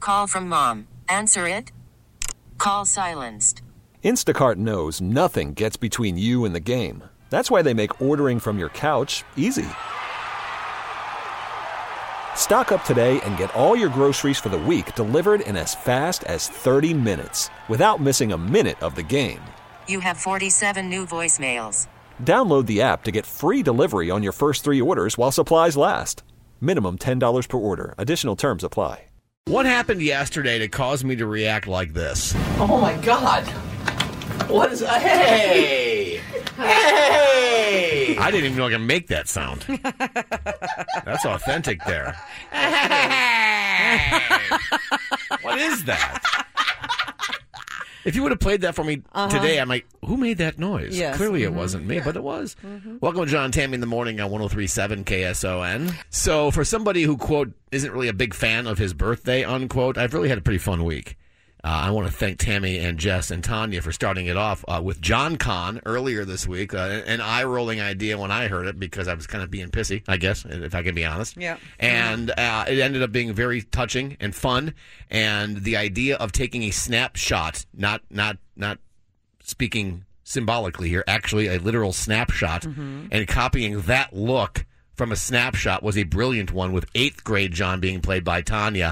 call from mom. Answer it. Call silenced. Instacart knows nothing gets between you and the game. That's why they make ordering from your couch easy. Stock up today and get all your groceries for the week delivered in as fast as 30 minutes without missing a minute of the game. You have 47 new voicemails. Download the app to get free delivery on your first 3 orders while supplies last. Minimum $10 per order. Additional terms apply. What happened yesterday to cause me to react like this? Oh my God. What is Hey! Hey! I didn't even know I could make that sound. That's authentic there. Hey! What is that? If you would have played that for me today, I might, who made that noise? Yes. Clearly it wasn't me, but it was. Welcome to John and Tammy in the morning on 103.7 KSON. So for somebody who, quote, isn't really a big fan of his birthday, unquote, I've really had a pretty fun week. I want to thank Tammy and Jess and Tanya for starting it off with John Con earlier this week. An eye-rolling idea when I heard it because I was kind of being pissy, I guess, if I can be honest. Yeah. And it ended up being very touching and fun. And the idea of taking a snapshot, not speaking symbolically here, actually a literal snapshot, and copying that look from a snapshot was a brilliant one, with 8th grade John being played by Tanya.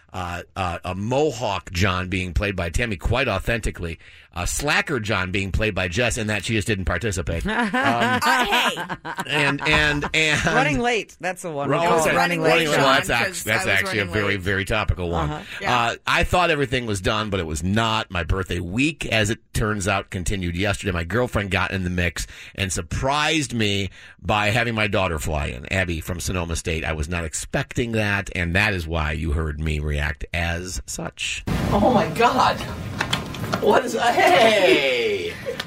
A Mohawk John being played by Tammy quite authentically. Slacker John being played by Jess, in that she just didn't participate. Hey! And Running late. That's the one. Running late. John, Well, that's actually a very, very topical one. Yeah. I thought everything was done, but it was not. My birthday week, as it turns out, continued yesterday. My girlfriend got in the mix and surprised me by having my daughter fly in, Abby from Sonoma State. I was not expecting that, and that is why you heard me react as such. Oh my God. What is Hey!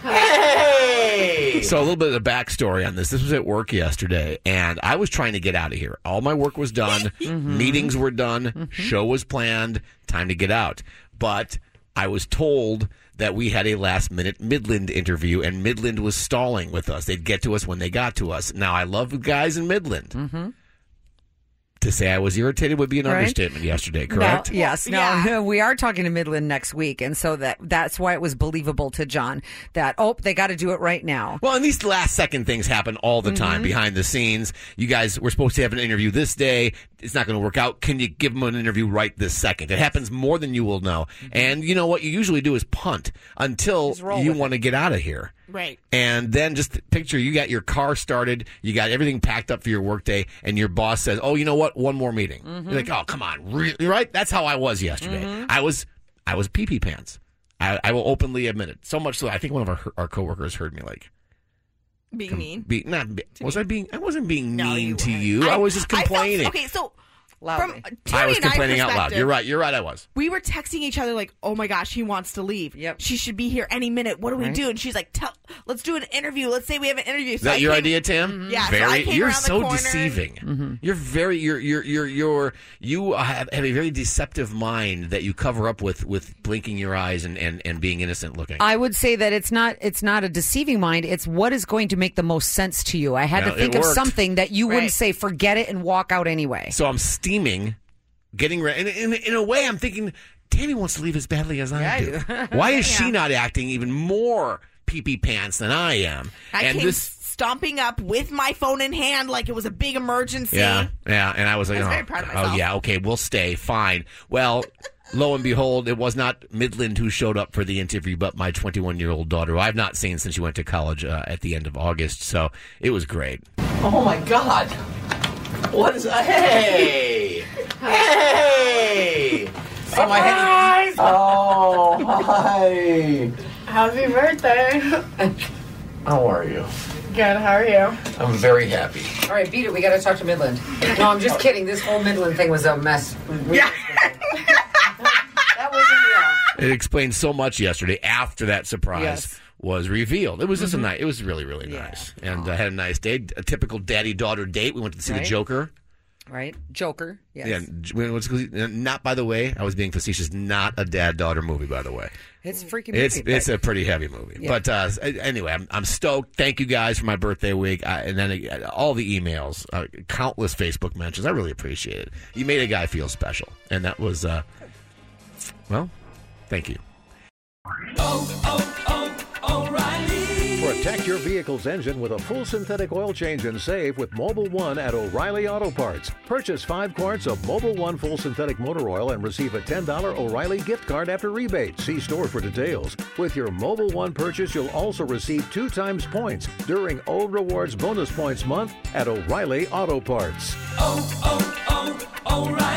Hey! So a little bit of the backstory on this. This was at work yesterday, and I was trying to get out of here. All my work was done. Meetings were done. Show was planned. Time to get out. But I was told that we had a last-minute Midland interview, and Midland was stalling with us. They'd get to us when they got to us. Now, I love the guys in Midland. To say I was irritated would be an understatement yesterday, correct? No, yes. No, we are talking to Midland next week, and so that's why it was believable to John that, they got to do it right now. Well, and these last-second things happen all the time behind the scenes. You guys were supposed to have an interview this day. It's not going to work out. Can you give them an interview right this second? It happens more than you will know. And you know what you usually do is punt until you want to get out of here. Right. And then just picture you got your car started, you got everything packed up for your workday, and your boss says, oh, you know what? One more meeting. You're like, oh, come on. Really? Right? That's how I was yesterday. I was pee-pee pants. I will openly admit it. So much so I think one of our coworkers heard me like, being mean. I wasn't being mean to you. I was just complaining. So Loudly. I was complaining out loud. You're right. I was. We were texting each other like, oh my gosh, he wants to leave. Yep. She should be here any minute. What do we do? And she's like, let's do an interview. Let's say we have an interview. Is that your idea, Tim? Yeah. So I came you're around the so corner. deceiving. You have a very deceptive mind that you cover up with blinking your eyes and being innocent looking. I would say that it's not a deceiving mind. It's what is going to make the most sense to you. I had to think of something that you wouldn't say, forget it and walk out anyway. So I'm steaming, getting ready. And in a way, I'm thinking, Tammy wants to leave as badly as I do. Why is she not acting even more pee-pee pants than I am? I came stomping up with my phone in hand like it was a big emergency. Yeah. And I was like, very proud of myself. Oh, yeah, okay, we'll stay. Fine. Well, lo and behold, it was not Midland who showed up for the interview, but my 21-year-old daughter, who I've not seen since she went to college at the end of August. So it was great. Oh, my God. What is Hey! Hey! Surprise! Oh, hi. Happy birthday. How are you? Good, how are you? I'm very happy. All right, beat it. We got to talk to Midland. No, I'm just kidding. This whole Midland thing was a mess. Yeah. That wasn't real. It explained so much yesterday after that surprise was revealed. It was just it was really, really nice. And I had a nice day. A typical daddy-daughter date. We went to see the Joker. Right? Joker, yes. Yeah, not, by the way, I was being facetious, not a dad-daughter movie, by the way. It's a freaking movie. It's a pretty heavy movie. Yeah. But anyway, I'm stoked. Thank you guys for my birthday week. And then all the emails, countless Facebook mentions. I really appreciate it. You made a guy feel special. And that was Well, thank you. Protect your vehicle's engine with a full synthetic oil change and save with Mobil 1 at O'Reilly Auto Parts. Purchase 5 quarts of Mobil 1 full synthetic motor oil and receive a $10 O'Reilly gift card after rebate. See store for details. With your Mobil 1 purchase, you'll also receive 2 times points during O Rewards Bonus Points Month at O'Reilly Auto Parts. O'Reilly.